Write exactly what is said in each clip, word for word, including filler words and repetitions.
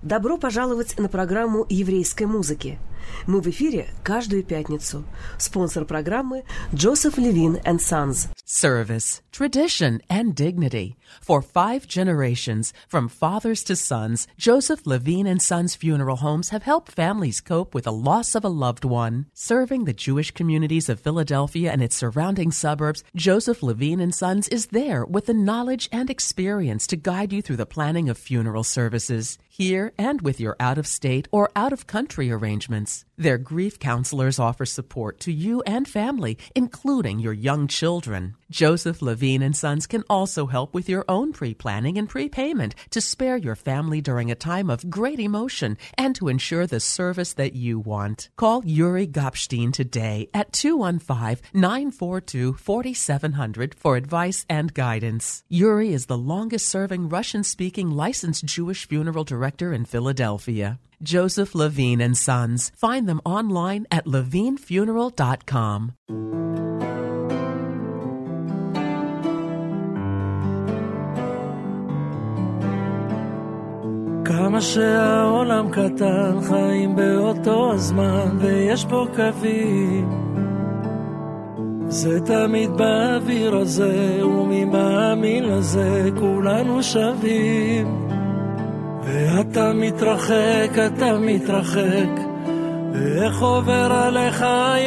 Добро пожаловать на программу еврейской музыки. Мы в эфире каждую пятницу. Спонсор программы Joseph Levine and Sons. Service, tradition, and dignity. For five generations, from fathers to sons, Joseph Levine and Sons Funeral Homes have helped families cope with the loss of a loved one. Serving the Jewish communities of Philadelphia and its surrounding suburbs, Joseph Levine and Sons is there with the knowledge and experience to guide you through the planning of funeral services, here and with your out-of-state or out-of-country arrangements. Their grief counselors offer support to you and family, including your young children. Joseph Levine and Sons can also help with your own pre-planning and prepayment to spare your family during a time of great emotion and to ensure the service that you want. Call Yuri Gopstein today at two one five, nine four two, four seven zero zero for advice and guidance. Yuri is the longest-serving Russian-speaking licensed Jewish funeral director in Philadelphia. Joseph Levine and Sons. Find them online at levine funeral dot com. כמה שהעולם קטן, חיים באותו הזמן ויש בו קווים, זה תמיד באוויר הזה ומי מאמין לזה, כולנו שווים. ואתה מתרחק, אתה מתרחק, ואיך עובר עליך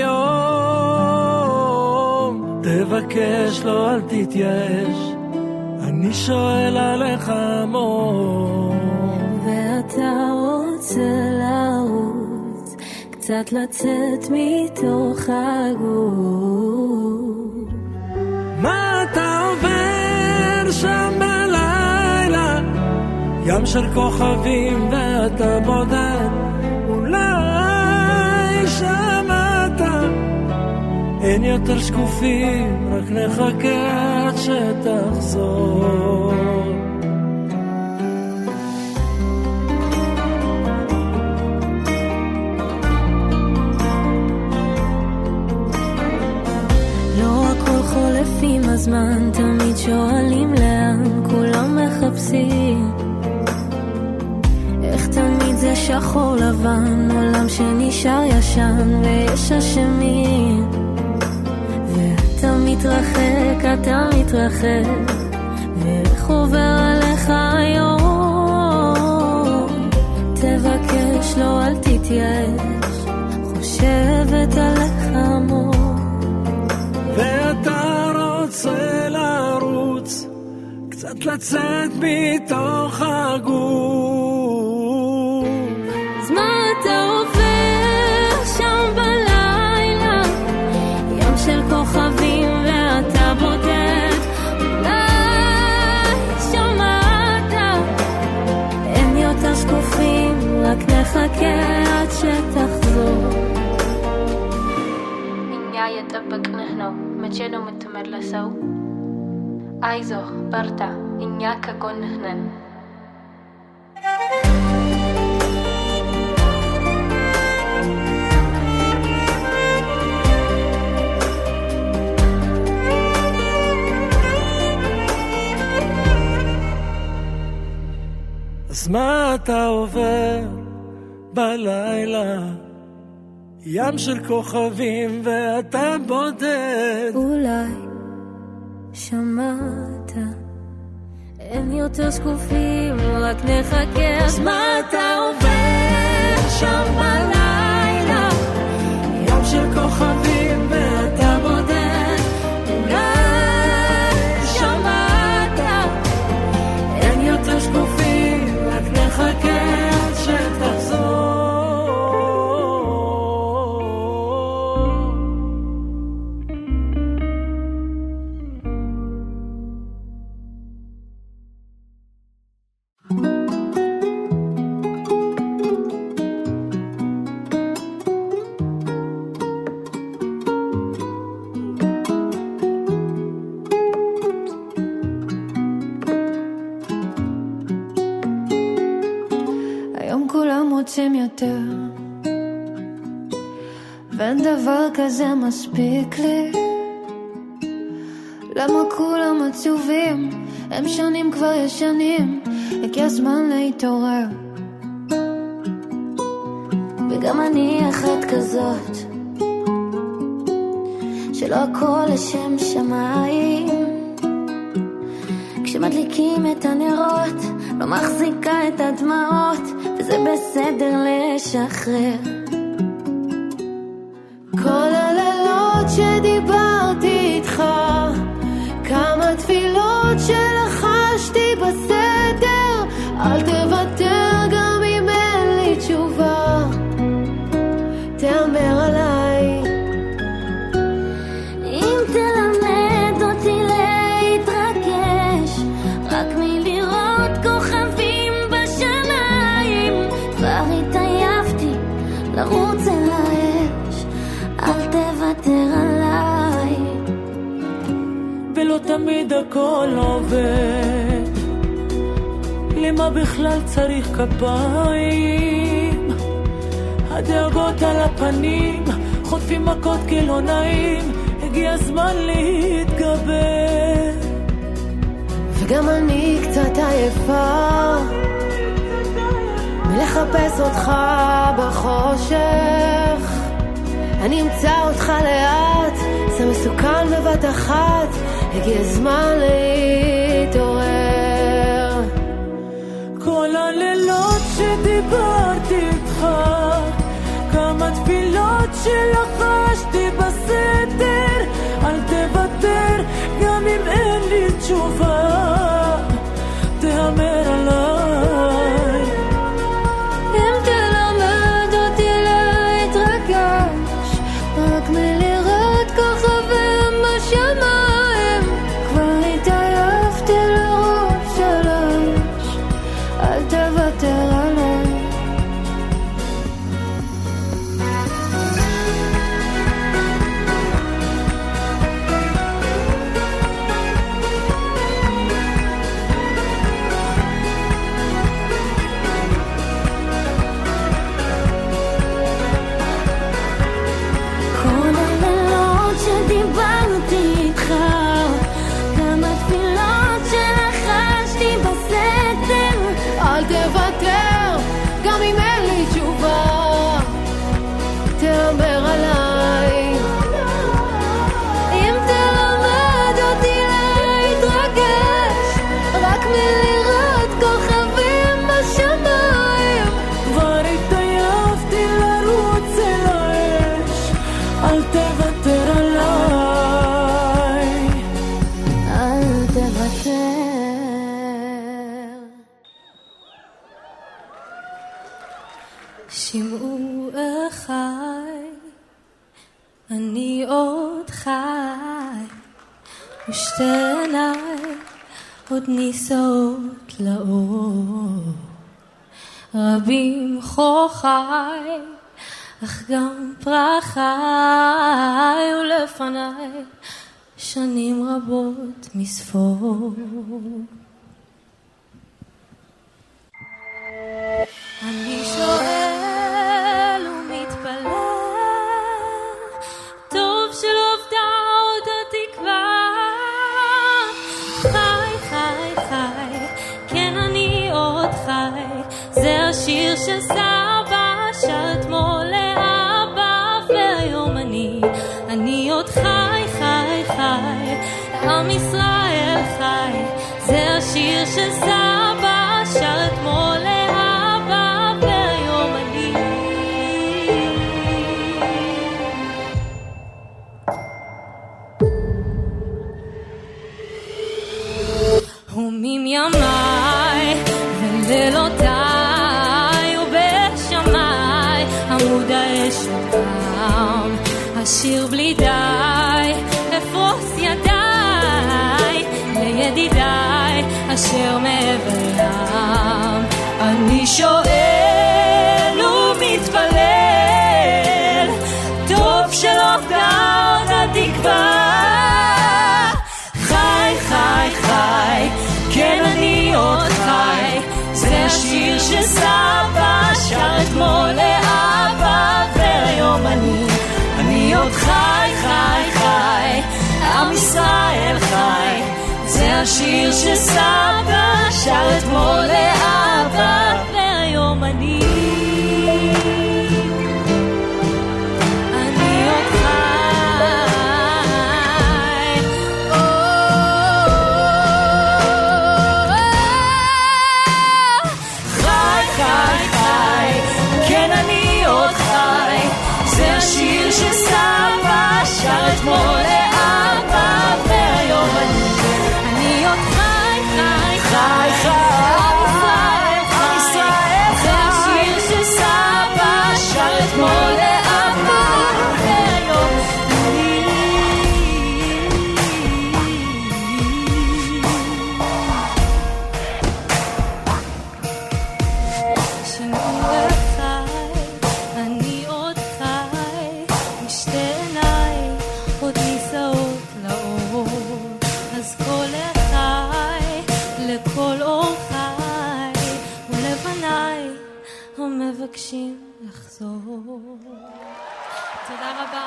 היום, תבקש לו אל תתייאש, אני שואל עליך המון. ואתה רוצה לרוץ, קצת לצאת מתוך הגוף, מה אתה עובר שם בלילה, ים של כוכבים ואתה בודד, אולי שמעת, אין יותר שקופים, רק נחכה עד שתחזור. לא הכל חולף עם הזמן, תמיד שואלים לאן, כולם מחפשים, איך תמיד זה שחור לבן, עולם שנשאר ישן ויש אשמים, ואתה מתרחק, אתה מתרחק, ואיך עובר עליך היום, תבקש לו אל תתייאש, חושבת עליך המון. ואתה רוצה לרוץ, קצת לצאת מתוך הגוף, אז מה אתה עובר שם בלילה, ים של כוכבים ואתה בודד, אולי שמעת, אין יותר שקופים, רק נחכה עד שתחזור. إني يتبك نحنو مجنو متمرلسو أيزو برتا إنياك كون نحن. אז מה אתה עובר בלילה, ים של כוכבים ואתה בודד, אולי שמעת, אין יותר שקופים, רק נחכה. אז מה אתה עובר שם בלילה, ים של כוכבים ואתה בודד, אולי שמעת, אין יותר שקופים, רק נחכה עד שתחזור. רוצים יותר, ואין דבר כזה מספיק לי. למה כולם עצובים, הם שנים כבר ישנים, הגיע הזמן להתעורר. וגם אני אחת כזאת שלא הכל לשם שמיים. כשמדליקים את הנרות לא מחזיקה את הדמעות, וזה בסדר לשחרר. כל הלילות שדיברתי איתך, כמה תפילות שלחשתי בסתר, אל תוותר גם אם אין לי תשובה, תאמר עליי. אם תלמד אותי להתרגש רק מלראות כוכבים בשמיים, כבר התעייפתי לרוץ אל האש, אל תוותר עליי. ולא תמיד הכל עובד, למה בכלל צריך כפיים? הדאגות על הפנים חוטפים מכות כלא נעים, הגיע הזמן להתגבר. וגם אני קצת עייפה מלחפש אותך בחושך, אני אמצא אותך לאט, זה מסוכן בבת אחת, הגיע הזמן להתעורר. כל הלילות שדיברתי איתך, כמה תפילות שלחשתי בסתר, אל תוותר גם אם אין לי תשובה, תאמר עליי. אם תלמד אותי להתרגש רק מלראות כוכבים בשמיים, כבר התעייפתי לרוץ על האש, אל תוותר עליי. שמעו אחי, אני עוד חי, ושתי עיניי עוד נישאות לאור. רבים חוכי, אך גם פרחי, ולפניי שנים רבות מספור. אני שואל ומתפלל, טוב שלא עבדה עוד התקווה. חי, חי, חי, כן אני עוד חי, זה השיר של סבא שר אתמול לאבא, והיום אני, אני עוד חי, חי, חי, עם ישראל חי, זה השיר של סבא שר אתמול לאבא. ומימיי ולילותיי ובשמי עמוד האש נקם, השיר בלי די, אפרוס ידיי לידידיי אשר מעבר ים. אני שואל ומתפלל, טוב שלא עבדה עוד התקווה. חי, חי, חי, כן אני עוד חי, זה השיר שסבא שר אתמול לאבא, והיום אני, אני עוד חי, חי, חי, עם ישראל חי, זה השיר שסבא שר אתמול לאבא, והיום אני. חי, חי, כן אני עוד חי. זה השיר שסבא שר אתמול לאבא, והיום אני אני עוד חי, חי, חי, חי, עם ישראל חי. זה השיר שסבא שר אתמול לאבא, והיום אני מבקשים לחזור. תודה רבה.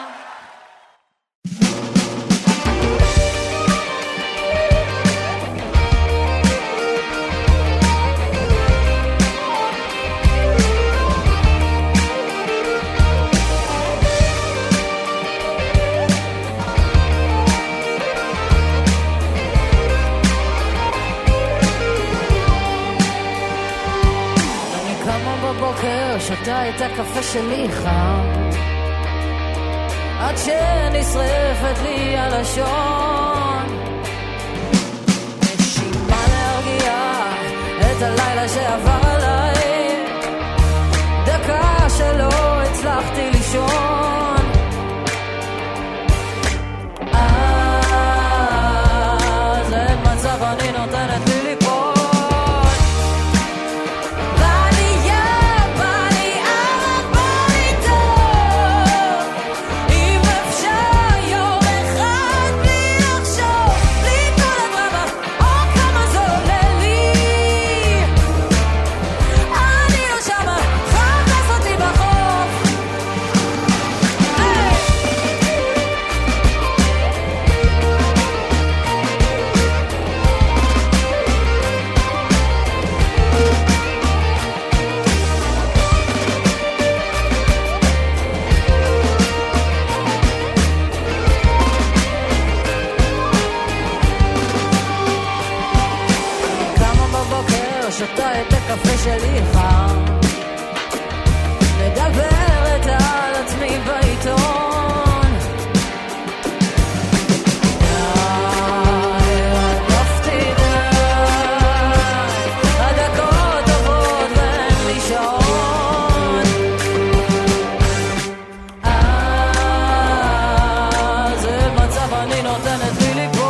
שותה את הקפה שלי חם עד שנשרפת לי הלשון, נשימה להרגיע את הלילה שעבר עליי, דקה שלא הצלחתי לישון. אז אין מצב אני נותנת לי ליפול, שותה את הקפה שלי חם, מדברת על עצמי בעיתון, די, עטפתי די, הדקות עוברות ואין לי שעון. אז זה מצב אני נותנת לי ליפול,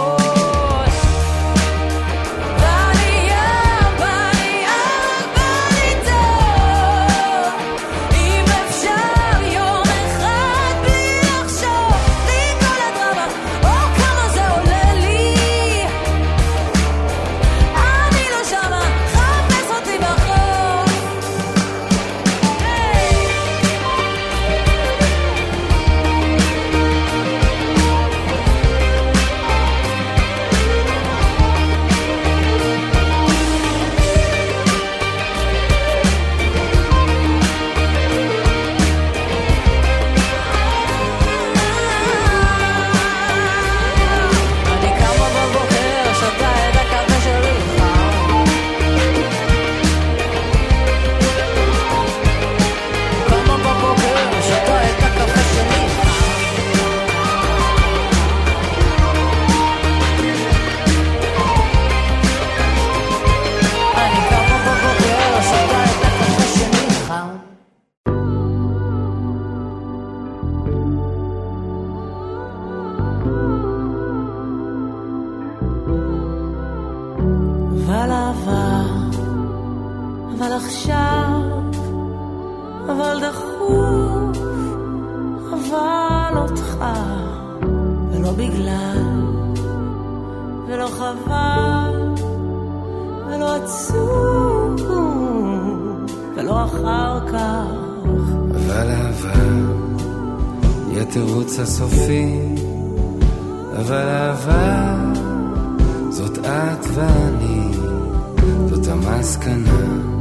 אבל עבר, אבל עכשיו, אבל דחוף, אבל אותך, ולא בגלל, ולא חבל, ולא עצוב, ולא אחר כך. אבל עבר, יהיה תירוץ הסופי, אבל עבר, זאת את ואני, זאת המסקנה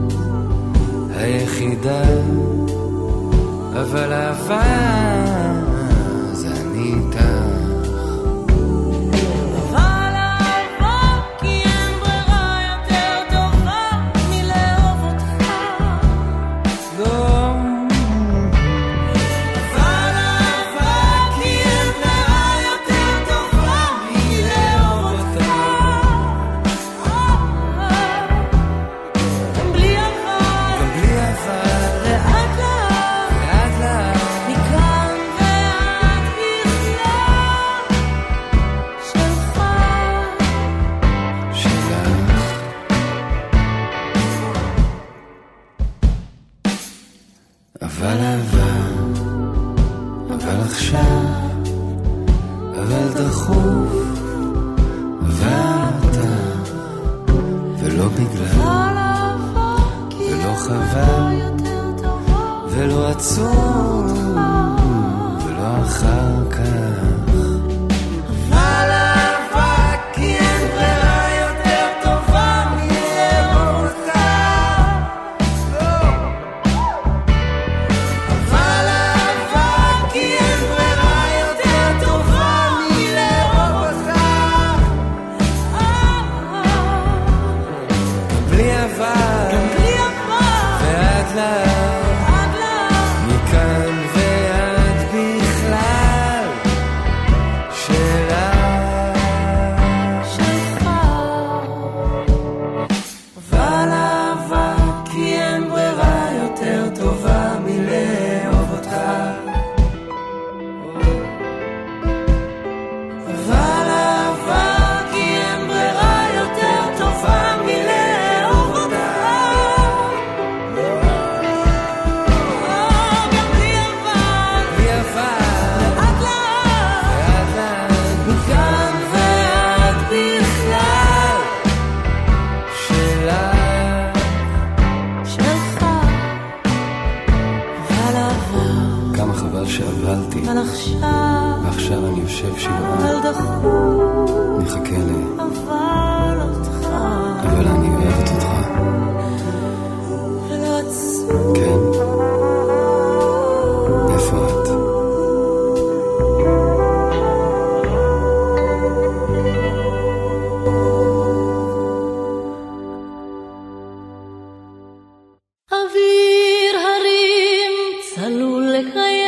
היחידה, אבל עבר, זה אני איתך. אבל עבר, כי אין ברירה יותר טובה מלאהוב אותך. אבל אהבה, אבל עכשיו, אבל דחוף, אבל אתה, ולא בגלל, ולא חבל, ולא עצוב, ולא אחר כך. אבל אהבה כי אין ברירה יותר טובה מלאהוב אותך. אבל אהבה כי אין ברירה יותר טובה מלאהוב אותך. גם בלי אבל, ועד לאט ועכשיו אני יושב שבעה, נחכה לי, אבל אני אוהבת אותך. כן, איפה את? אוויר הרים צלול לחיים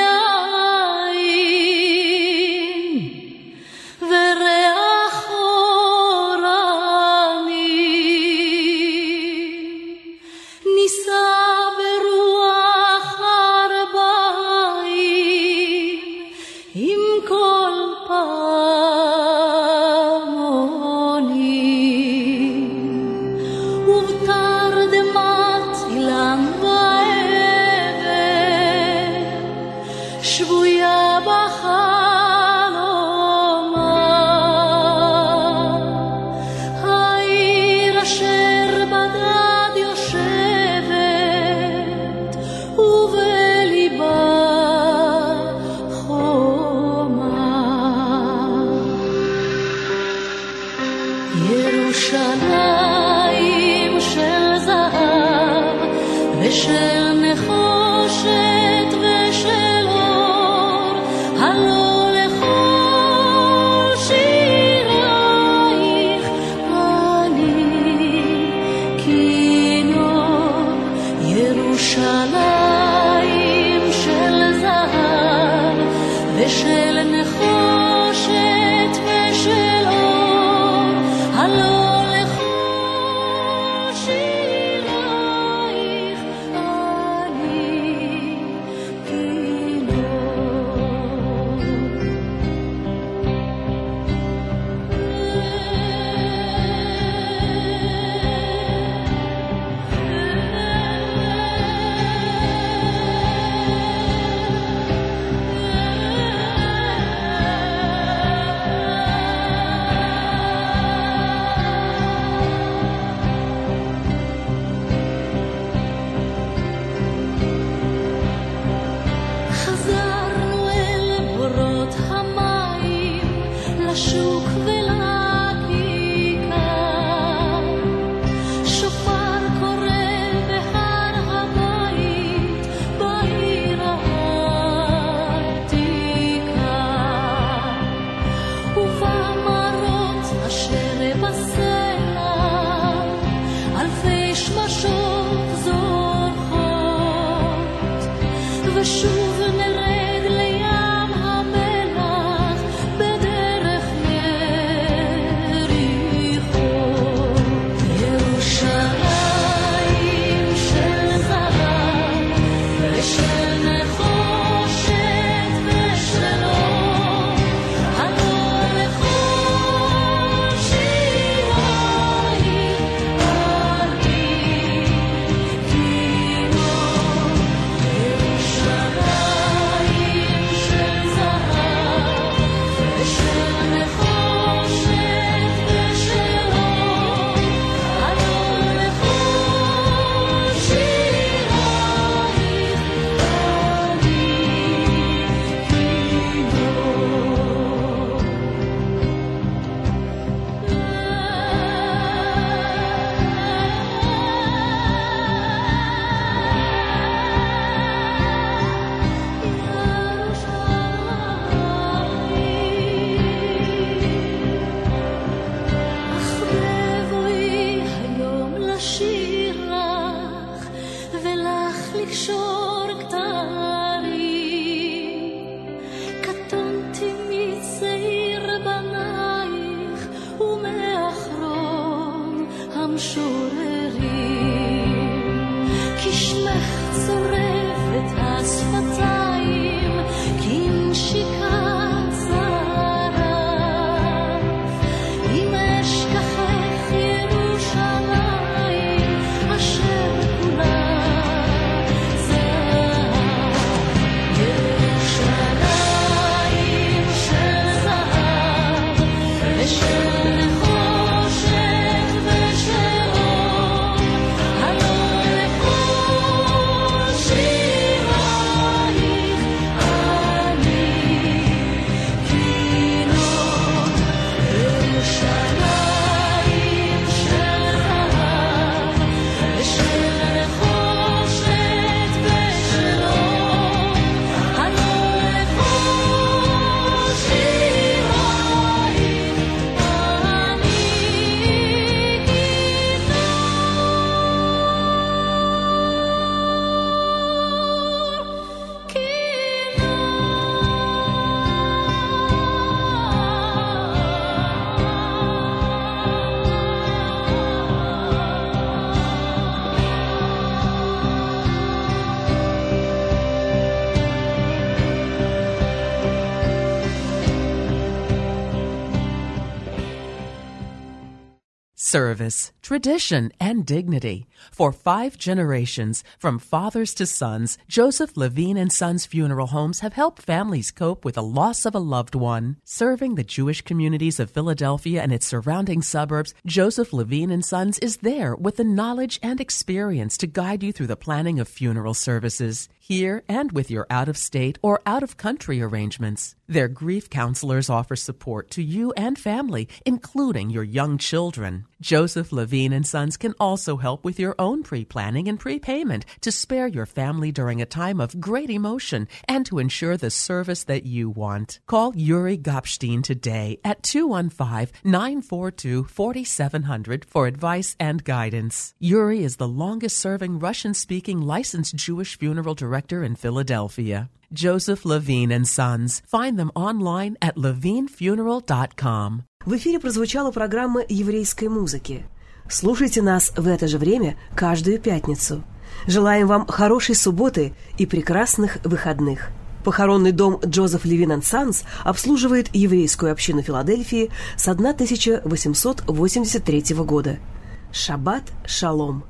Service, tradition, and dignity. For five generations, from fathers to sons, Joseph Levine and Sons Funeral Homes have helped families cope with the loss of a loved one. Serving the Jewish communities of Philadelphia and its surrounding suburbs, Joseph Levine and Sons is there with the knowledge and experience to guide you through the planning of funeral services, here and with your out-of-state or out-of-country arrangements. Their grief counselors offer support to you and family, including your young children. Joseph Levine and Sons can also help with your own pre-planning and prepayment to spare your family during a time of great emotion and to ensure the service that you want. Call Yuri Gopstein today at two one five, nine four two, four seven zero zero for advice and guidance. Yuri is the longest-serving Russian-speaking licensed Jewish funeral director in Philadelphia. Joseph Levine and Sons. Find them online at levine funeral dot com. В эфире прозвучала программа еврейской музыки. Слушайте нас в это же время каждую пятницу. Желаем вам хорошей субботы и прекрасных выходных. Похоронный дом Джозеф Левин энд Санс обслуживает еврейскую общину Филадельфии с тысяча восемьсот восемьдесят третьего года. Шаббат шалом.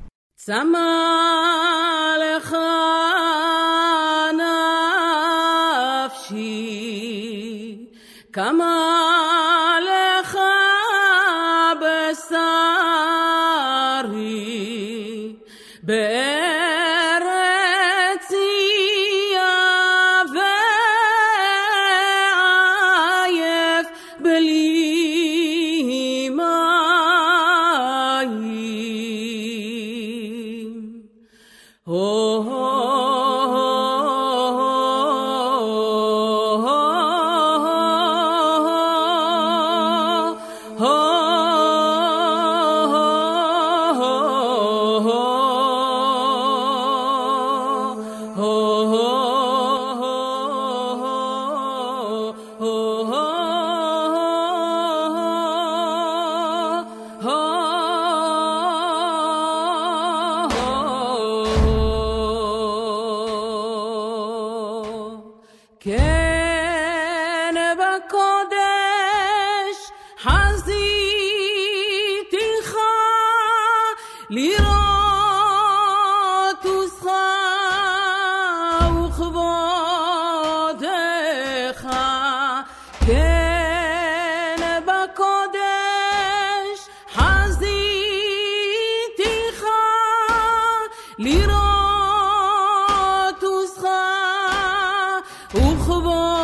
לראות אותך וכבוד